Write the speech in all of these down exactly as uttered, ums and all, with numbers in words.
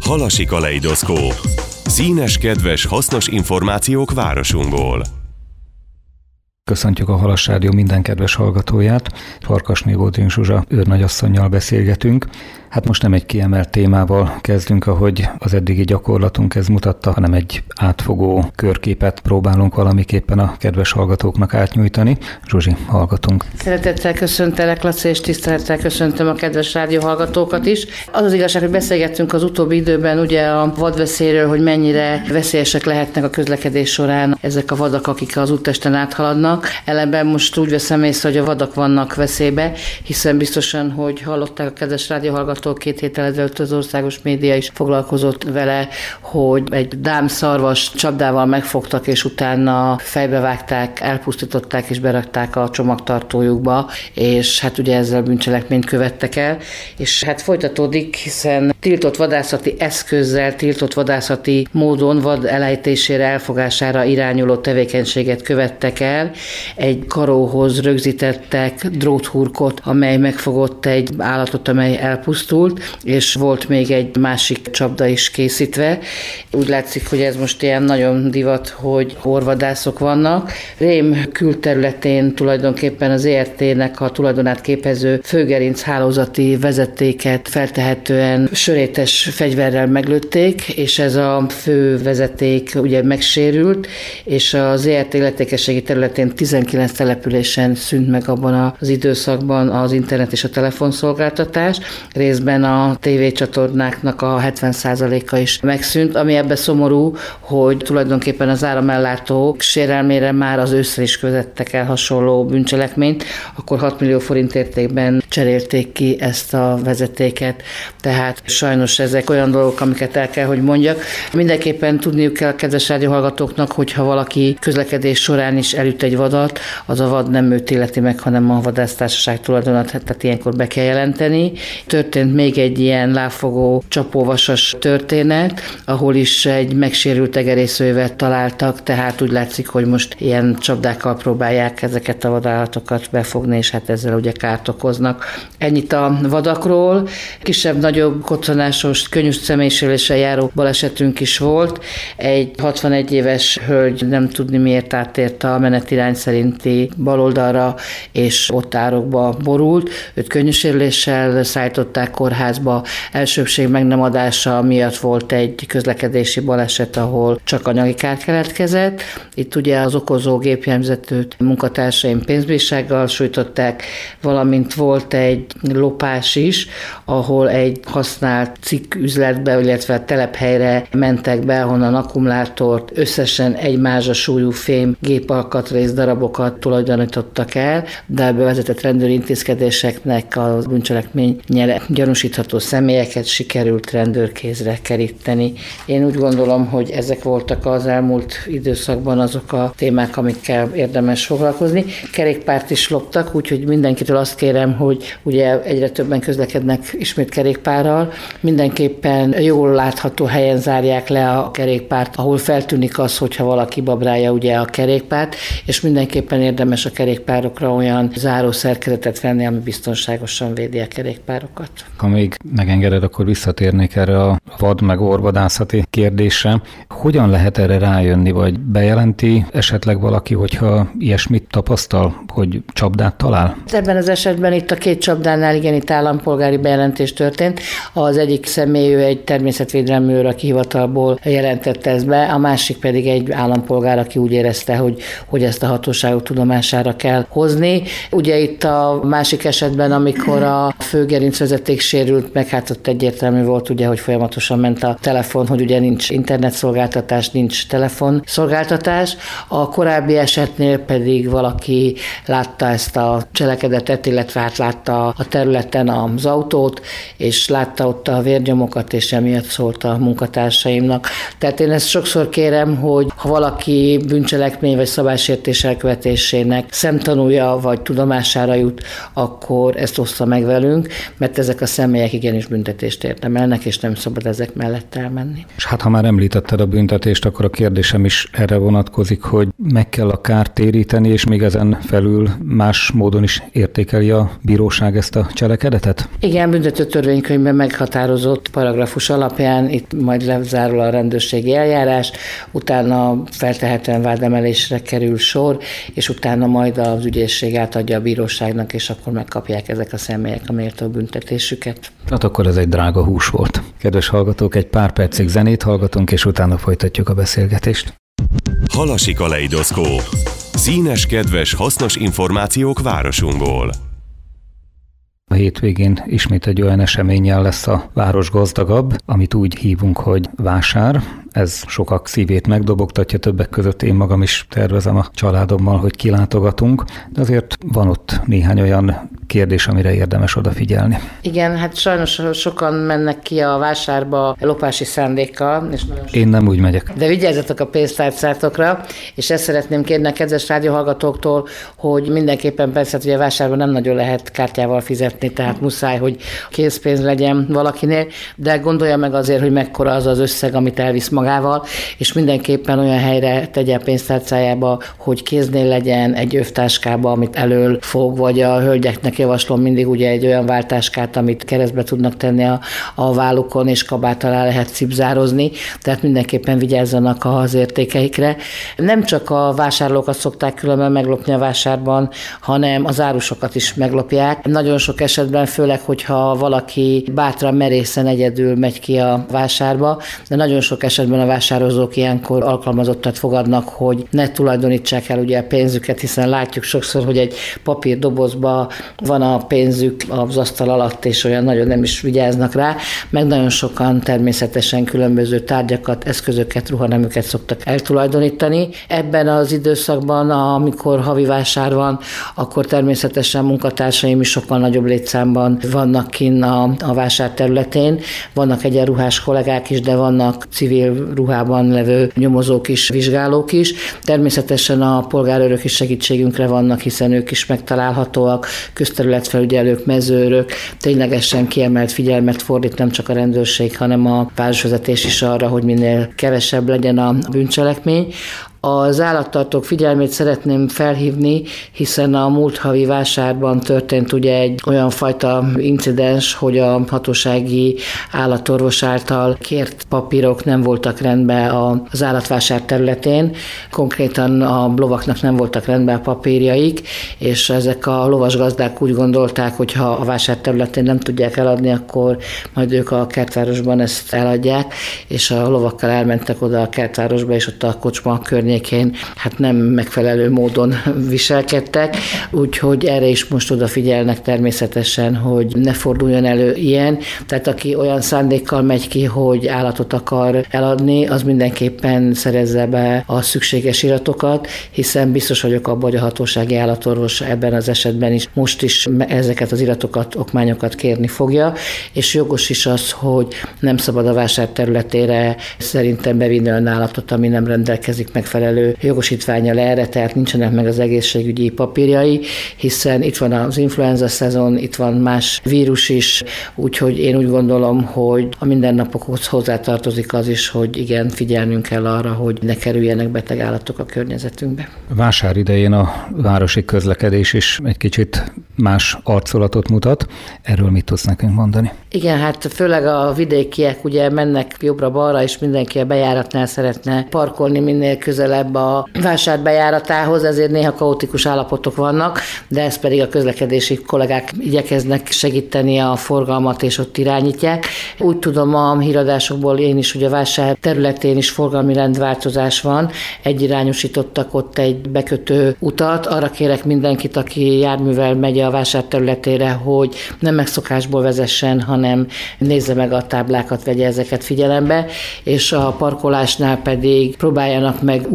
Halasi kaleidoszkóp. Színes, kedves, hasznos információk városunkból. Köszöntjük a Halas Rádió minden kedves hallgatóját. Farkasné Boldrin Zsuzsa őrnagyasszonnyal beszélgetünk. Hát most nem egy kiemelt témával kezdünk, ahogy az eddigi gyakorlatunk ez mutatta, hanem egy átfogó körképet próbálunk valamiképpen a kedves hallgatóknak átnyújtani. Zsuzsi, hallgatunk. Szeretettel köszöntelek, Laci, és tisztelettel köszöntöm a kedves rádióhallgatókat is. Az az igazság, hogy beszélgettünk az utóbbi időben ugye a vadveszélyről, hogy mennyire veszélyesek lehetnek a közlekedés során ezek a vadak, akik az úttesten áthaladnak. Ellenben most úgy veszem észre, hogy a vadak vannak veszélybe, hiszen biztosan, hogy hallották a kedves rádióhallgatók, két héttel ezelőtt az országos média is foglalkozott vele, hogy egy dámszarvas csapdával megfogtak, és utána fejbevágták, elpusztították és berakták a csomagtartójukba, és hát ugye ezzel bűncselekményt követtek el, és hát folytatódik, hiszen tiltott vadászati eszközzel, tiltott vadászati módon vad elejtésére, elfogására irányuló tevékenységet követtek el. Egy karóhoz rögzítettek dróthurkot, amely megfogott egy állatot, amely elpusztult, és volt még egy másik csapda is készítve. Úgy látszik, hogy ez most ilyen nagyon divat, hogy orvadászok vannak. Rém külterületén tulajdonképpen az é er té-nek a tulajdonát képező főgerinc hálózati vezetéket feltehetően sörétes fegyverrel meglőtték, és ez a fő vezeték ugye megsérült, és az é er té illetékességi területén tizenkilenc településen szűnt meg abban az időszakban az internet és a telefonszolgáltatás. Részben a tévécsatornáknak a hetven százaléka is megszűnt, ami ebbe szomorú, hogy tulajdonképpen az áramellátó sérelmére már az ősszel is követtek el hasonló bűncselekményt, akkor hat millió forint értékben cserélték ki ezt a vezetéket. Tehát sajnos ezek olyan dolgok, amiket el kell, hogy mondjak. Mindenképpen tudniuk kell a kedves rádióhallgatóknak, hogyha valaki közlekedés során is elüt egy vadat, az a vad nem őt illeti meg, hanem a vadásztársaság tulajdonát, tehát ilyenkor be kell jelenteni. Történt még egy ilyen lábfogó csapóvasas történet, ahol is egy megsérült egerészővet találtak, tehát úgy látszik, hogy most ilyen csapdákkal próbálják ezeket a vadállatokat befogni, és hát ezzel ugye kárt okoznak. Ennyit a vadakról. Kisebb-nagyobb koccanásos, könnyű személysérüléssel járó balesetünk is volt. Egy hatvanegy éves hölgy nem tudni miért átért a menetirány szerinti baloldalra, és ott árokba borult. Őt könnyű sérüléssel szállították kórházba. Elsőbség meg nem adása miatt volt egy közlekedési baleset, ahol csak anyagi kár keletkezett. Itt ugye az okozó gépjárművezetőt munkatársaim pénzbírsággal sújtották, valamint volt egy lopás is, ahol egy használt cikküzletbe, illetve telephelyre mentek be, ahonnan akkumulátort, összesen egy mázsa súlyú fém gépalkatrész darabokat tulajdonítottak el, de a bevezetett rendőri intézkedéseknek a bűncselekményre gyanúsítható személyeket sikerült rendőrkézre keríteni. Én úgy gondolom, hogy ezek voltak az elmúlt időszakban azok a témák, amikkel érdemes foglalkozni. Kerékpárt is loptak, úgyhogy mindenkitől azt kérem, hogy ugye egyre többen közlekednek ismét kerékpárral. Mindenképpen jól látható helyen zárják le a kerékpárt, ahol feltűnik az, hogyha valaki babrálja ugye a kerékpárt, és mindenképpen érdemes a kerékpárokra olyan záró szerkezetet venni, ami biztonságosan védi a kerékpárokat. Ha még megengeded, akkor visszatérnék erre a vad meg orvadászati kérdésre. Hogyan lehet erre rájönni, vagy bejelenti esetleg valaki, hogyha ilyesmit tapasztal, hogy csapdát talál? Ebben az esetben itt a két csapdánál igen, itt állampolgári bejelentés történt. Az egyik személy, ő egy természetvédelmi őr, aki hivatalból jelentette ezt be, a másik pedig egy állampolgár, aki úgy érezte, hogy, hogy ezt a hatóságok tudomására kell hozni. Ugye itt a másik esetben, amikor a főgerincvezeték sérült meg, hát ott egyértelmű volt ugye, hogy folyamatosan ment a telefon, hogy ugye nincs internetszolgáltatás, nincs telefonszolgáltatás. A korábbi esetnél pedig valaki látta ezt a cselekedetet, illetve hát látta a területen az autót, és látta ott a vérnyomokat, és emiatt szólt a munkatársaimnak. Tehát én ezt sokszor kérem, hogy ha valaki bűncselekmény vagy szabálysértés elkövetésének szemtanúja vagy tudomására jut, akkor ezt ossza meg velünk, mert ezek a személyek igenis büntetést érdemelnek, és nem szabad ezek mellett elmenni. És hát ha már említetted a büntetést, akkor a kérdésem is erre vonatkozik, hogy meg kell a kárt téríteni, és még ezen felül más módon is értékeli a bíróság ezt a cselekedetet? Igen, büntető törvénykönyvben meghatározott paragrafus alapján itt majd lezárul a rendőrségi eljárás, utána feltehetően vádemelésre kerül sor, és utána majd az ügyészség átadja a bíróságnak, és akkor megkapják ezek a személyek a méltó büntetésüket. Hát akkor ez egy drága hús volt. Kedves hallgatók, egy pár percig zenét hallgatunk, és utána folytatjuk a beszélgetést. Halasi kaleidoszkóp. Színes, kedves, hasznos információk városunkból. A hétvégén ismét egy olyan eseménnyel lesz a város gazdagabb, amit úgy hívunk, hogy vásár. Ez sokak szívét megdobogtatja, többek között én magam is tervezem a családommal, hogy kilátogatunk, de azért van ott néhány olyan kérdés, amire érdemes odafigyelni. Igen, hát sajnos sokan mennek ki a vásárba lopási szándékkal. És én nem úgy megyek. De vigyázzatok a pénztárcátokra, és ezt szeretném kérni a kedves rádióhallgatóktól, hogy mindenképpen persze, hogy a vásárban nem nagyon lehet kártyával fizetni, tehát muszáj, hogy készpénz legyen valakinél, de gondolja meg azért, hogy mekkora az az összeg, amit elvisz magával, és mindenképpen olyan helyre tegye a pénztárcájába, hogy kéznél legyen, egy övtáskába, amit elől fog, vagy a hölgyeknek javaslom mindig ugye egy olyan váltáskát, amit keresztbe tudnak tenni a, a vállukon, és kabát alá lehet cipzározni, tehát mindenképpen vigyázzanak az értékeikre. Nem csak a vásárlókat szokták különben meglopni a vásárban, hanem az árusokat is meglopják. Nagyon sok esetben, főleg, hogyha valaki bátran, merészen egyedül megy ki a vásárba, de nagyon sok esetben a vásározók ilyenkor alkalmazottat fogadnak, hogy ne tulajdonítsák el ugye a pénzüket, hiszen látjuk sokszor, hogy egy papírdobozba van a pénzük az asztal alatt, és olyan nagyon nem is vigyáznak rá, meg nagyon sokan természetesen különböző tárgyakat, eszközöket, ruhanemüket szoktak eltulajdonítani. Ebben az időszakban, amikor havi vásár van, akkor természetesen munkatársaim is sokkal nagyobb létszámban vannak kinn a, a vásár területén. Vannak egyenruhás kollégák is, de vannak civil ruhában levő nyomozók is, vizsgálók is. Természetesen a polgárőrök is segítségünkre vannak, hiszen ők is megtalálhatóak, közterületfelügyelők, mezőrök, ténylegesen kiemelt figyelmet fordít nem csak a rendőrség, hanem a városvezetés is arra, hogy minél kevesebb legyen a bűncselekmény. Az állattartók figyelmét szeretném felhívni, hiszen a múlt havi vásárban történt ugye egy olyan fajta incidens, hogy a hatósági állatorvos által kért papírok nem voltak rendben az állatvásár területén. Konkrétan a lovaknak nem voltak rendben a papírjaik, és ezek a lovasgazdák úgy gondolták, hogy ha a vásár területén nem tudják eladni, akkor majd ők a kertvárosban ezt eladják, és a lovakkal elmentek oda a kertvárosba, és ott a kocsma környékén hát nem megfelelő módon viselkedtek, úgyhogy erre is most odafigyelnek természetesen, hogy ne forduljon elő ilyen. Tehát aki olyan szándékkal megy ki, hogy állatot akar eladni, az mindenképpen szerezze be a szükséges iratokat, hiszen biztos vagyok abban, hogy a hatósági állatorvos ebben az esetben is most is ezeket az iratokat, okmányokat kérni fogja, és jogos is az, hogy nem szabad a vásár területére szerintem bevinni olyan állatot, ami nem rendelkezik megfelelő jogosítvánnyal erre, tehát nincsenek meg az egészségügyi papírjai, hiszen itt van az influenza szezon, itt van más vírus is, úgyhogy én úgy gondolom, hogy a mindennapokhoz hozzátartozik az is, hogy igen, figyelnünk kell arra, hogy ne kerüljenek beteg állatok a környezetünkbe. Vásár idején a városi közlekedés is egy kicsit más arculatot mutat. Erről mit tudsz nekünk mondani? Igen, hát főleg a vidékiek ugye mennek jobbra-balra, és mindenki a bejáratnál szeretne parkolni minél közelebb a vásár bejáratához, ezért néha kaotikus állapotok vannak, de ezt pedig a közlekedési kollégák igyekeznek segíteni a forgalmat, és ott irányítják. Úgy tudom a híradásokból én is, hogy a vásár területén is forgalmi rendváltozás van, egyirányosítottak ott egy bekötő utat. Arra kérek mindenkit, aki járművel megy a vásár területére, hogy nem megszokásból vezessen, hanem nézze meg a táblákat, vegye ezeket figyelembe, és a parkolásnál pedig próbáljanak meg úgy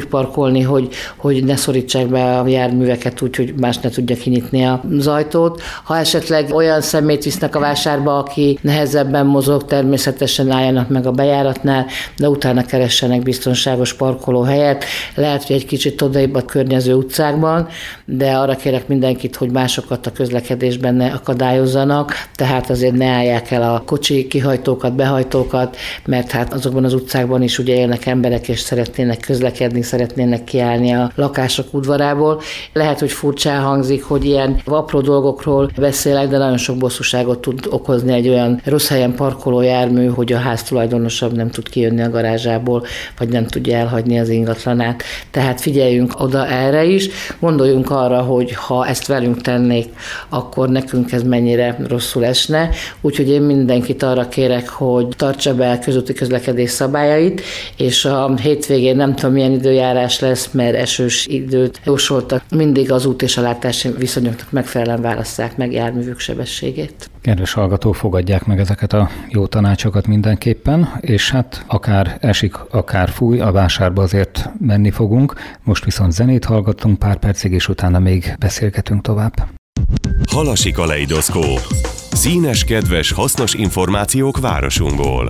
úgy parkolni, hogy, hogy ne szorítsák be a járműveket úgy, hogy más ne tudja kinyitni az ajtót. Ha esetleg olyan szemét visznek a vásárba, aki nehezebben mozog, természetesen álljanak meg a bejáratnál, de utána keressenek biztonságos parkolóhelyet. Lehet, hogy egy kicsit odaibb a környező utcákban, de arra kérek mindenkit, hogy másokat a közlekedésben ne akadályozzanak, tehát azért ne állják el a kocsi kihajtókat, behajtókat, mert hát azokban az utcákban is ugye élnek emberek, és szeretnének közlekedni, szeretnének kiállni a lakások udvarából. Lehet, hogy furcsán hangzik, hogy ilyen apró dolgokról beszélek, de nagyon sok bosszúságot tud okozni egy olyan rossz helyen parkoló jármű, hogy a háztulajdonosabb nem tud kijönni a garázsából, vagy nem tudja elhagyni az ingatlanát. Tehát figyeljünk oda erre is, gondoljunk arra, hogy ha ezt velünk tennék, akkor nekünk ez mennyire rosszul esne. Úgyhogy én mindenkit arra kérek, hogy tartsa be a közúti közlekedés szabályait, és a hétvégén nem tudom milyen időjárás lesz, mert esős időt jósoltak. Mindig az út és a látási viszonyoknak megfelelően válasszák meg járművük sebességét. Kedves hallgató, fogadják meg ezeket a jó tanácsokat mindenképpen, és hát akár esik, akár fúj, a vásárba azért menni fogunk. Most viszont zenét hallgatunk pár percig, és utána még beszélgetünk tovább. Halasi kaleidoszkóp. Színes, kedves, hasznos információk városunkból.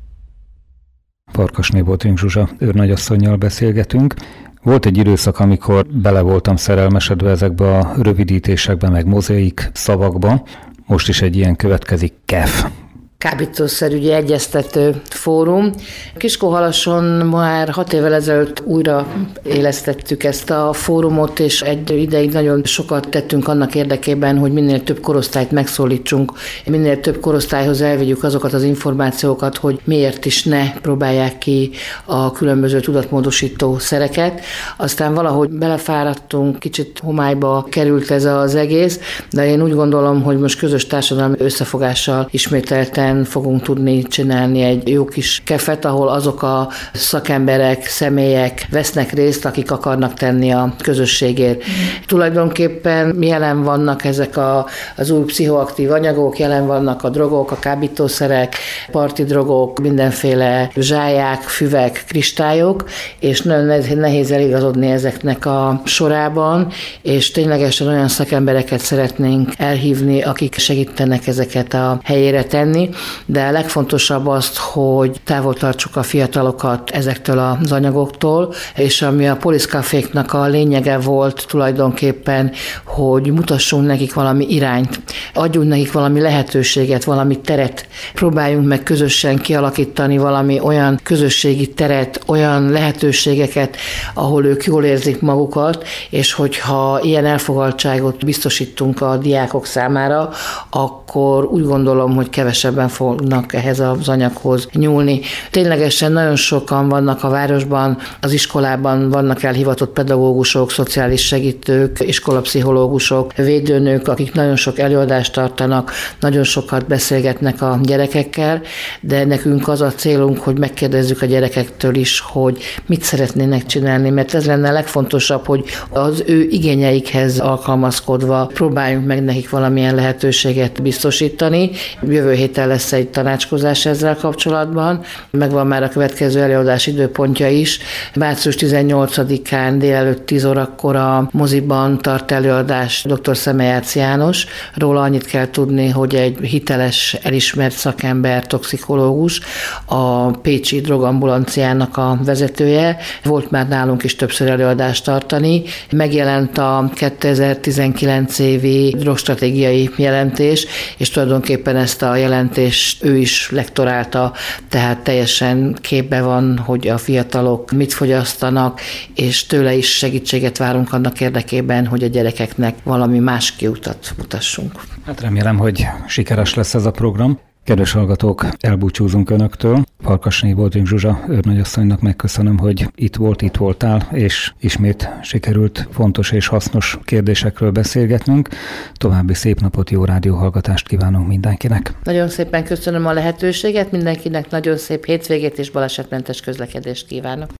Farkasné Botring Zsuzsa őrnagyasszonnyal beszélgetünk. Volt egy időszak, amikor bele voltam szerelmesedve ezekbe a rövidítésekbe, meg mozaik szavakba. Most is egy ilyen következik, kef. Kábítószerügyi Egyeztető Fórum. Kiskóhalason már hat évvel ezelőtt újra élesztettük ezt a fórumot, és egy ideig nagyon sokat tettünk annak érdekében, hogy minél több korosztályt megszólítsunk, minél több korosztályhoz elvigyük azokat az információkat, hogy miért is ne próbálják ki a különböző tudatmódosító szereket. Aztán valahogy belefáradtunk, kicsit homályba került ez az egész, de én úgy gondolom, hogy most közös társadalmi összefogással ismételten fogunk tudni csinálni egy jó kis kefet, ahol azok a szakemberek, személyek vesznek részt, akik akarnak tenni a közösségért. Mm. Tulajdonképpen jelen vannak ezek a, az új pszichoaktív anyagok, jelen vannak a drogok, a kábítószerek, parti drogok, mindenféle zsályák, füvek, kristályok, és nagyon nehéz eligazodni ezeknek a sorában, és ténylegesen olyan szakembereket szeretnénk elhívni, akik segítenek ezeket a helyére tenni, de a legfontosabb az, hogy távol tartsuk a fiatalokat ezektől az anyagoktól, és ami a poliszkaféknak a lényege volt tulajdonképpen, hogy mutassunk nekik valami irányt, adjunk nekik valami lehetőséget, valami teret, próbáljunk meg közösen kialakítani valami olyan közösségi teret, olyan lehetőségeket, ahol ők jól érzik magukat, és hogyha ilyen elfogadtságot biztosítunk a diákok számára, akkor úgy gondolom, hogy kevesebben fognak ehhez az anyaghoz nyúlni. Ténylegesen nagyon sokan vannak a városban, az iskolában vannak elhivatott pedagógusok, szociális segítők, iskolapszichológusok, védőnők, akik nagyon sok előadást tartanak, nagyon sokat beszélgetnek a gyerekekkel, de nekünk az a célunk, hogy megkérdezzük a gyerekektől is, hogy mit szeretnének csinálni, mert ez lenne a legfontosabb, hogy az ő igényeikhez alkalmazkodva próbáljunk meg nekik valamilyen lehetőséget biztosítani. Jövő héten lesz egy tanácskozás ezzel kapcsolatban. Megvan már a következő előadás időpontja is. március tizennyolcadikán délelőtt tíz órakor a moziban tart előadás dr. Szemejács János. Róla annyit kell tudni, hogy egy hiteles, elismert szakember, toxikológus, a pécsi drogambulanciának a vezetője. Volt már nálunk is többször előadást tartani. Megjelent a kétezer-tizenkilenc évi drogstratégiai jelentés, és tulajdonképpen ezt a jelentést ő is lektorálta, tehát teljesen képbe van, hogy a fiatalok mit fogyasztanak, és tőle is segítséget várunk annak érdekében, hogy a gyerekeknek valami más kiutat mutassunk. Hát remélem, hogy sikeres lesz ez a program. Kedves hallgatók, elbúcsúzunk Önöktől. Farkasné Botring Zsuzsa őrnagyasszonynak megköszönöm, hogy itt volt, itt voltál, és ismét sikerült fontos és hasznos kérdésekről beszélgetnünk. További szép napot, jó rádióhallgatást kívánunk mindenkinek. Nagyon szépen köszönöm a lehetőséget, mindenkinek nagyon szép hétvégét és balesetmentes közlekedést kívánok.